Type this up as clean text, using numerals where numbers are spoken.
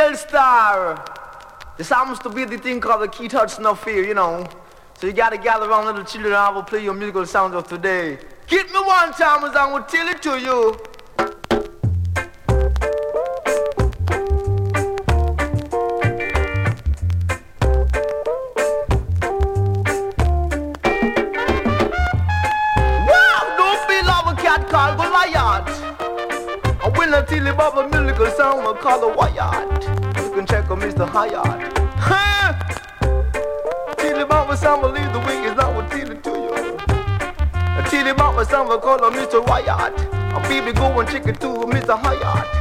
Telstar. This happens to be the thing called the Keith Hudson Affair, you know. So you gotta gather around little children and I will play your musical sounds of today. Get me one time as I will tell it to you. Wow, don't be love a cat called Goliath. I will not tell you about a musical sound I call the Wyatt. You can check on Mr. Hyatt. Huh? Tell you about my sound, believe the wing is not what tell it to you. I tell you about my sound, I call him Mr. Wyatt. A baby go and check it to Mr. Hyatt.